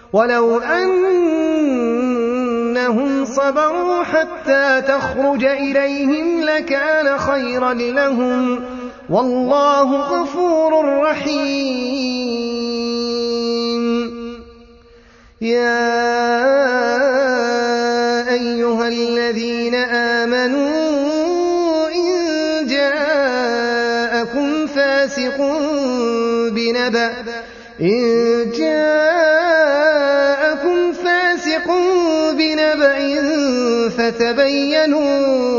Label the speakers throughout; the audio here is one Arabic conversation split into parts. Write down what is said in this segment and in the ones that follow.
Speaker 1: ولو أنهم صبروا حتى تخرج إليهم لكان خيرا لهم والله غفور رحيم. يا أيها الذين آمنوا إن جاءكم بنبأ فتبينوا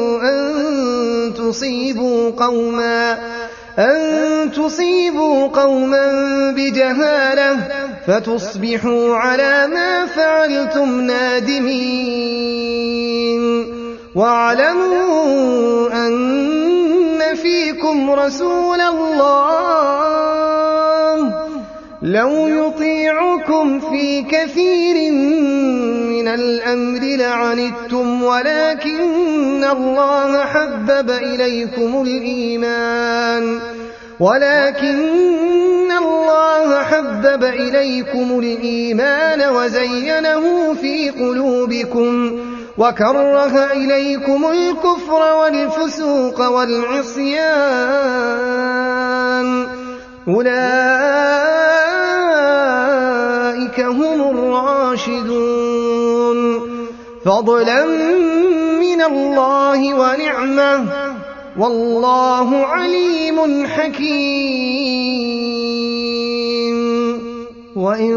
Speaker 1: أن تصيبوا قوما بجهالة فتصبحوا على ما فعلتم نادمين. واعلموا أن فيكم رسول الله لو يطيعكم في كثير من الأمر لعنتم ولكن الله حبب إليكم الإيمان وزينه في قلوبكم وكره إليكم الكفر والفسوق والعصيان أولئك هم الراشدون فضلا من الله ونعمة والله عليم حكيم. وإن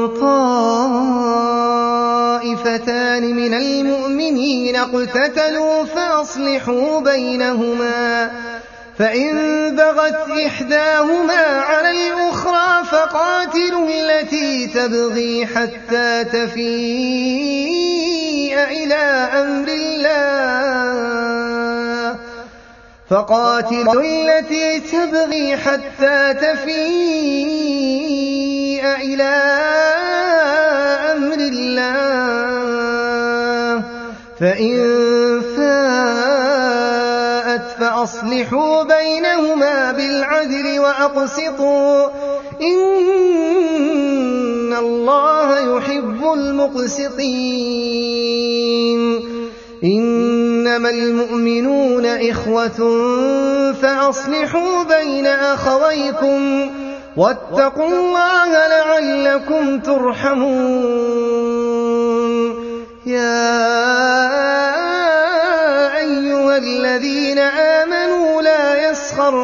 Speaker 1: طائفتان من المؤمنين اقتتلوا فأصلحوا بينهما فإن بغت إحداهما على الأخرى فقاتلوا التي تبغي حتى تفيء إلى أمر الله فإن فاءت فأصلحوا بينهما بالعدل وأقسطوا إن الله يحب المقسطين. إنما المؤمنون إخوة فأصلحوا بين أخويكم واتقوا الله لعلكم ترحمون. يا أيها الذين آمنوا لا يسخر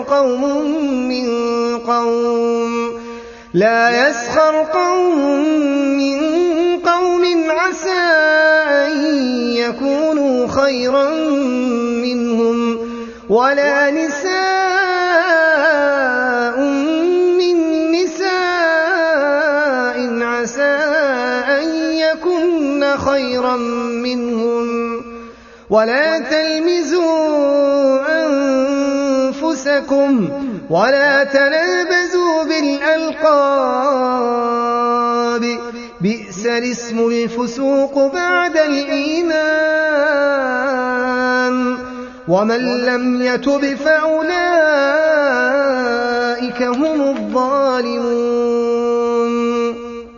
Speaker 1: قوم من قوم عسى أن يكونوا خيرا منهم ولا نساء من نساء عسى أن يكن خيرا منهم ولا تلمزوا أنفسكم ولا تنابزوا بالألقاب بئس الاسم الفسوق بعد الإيمان ومن لم يتب فأولئك هم الظالمون.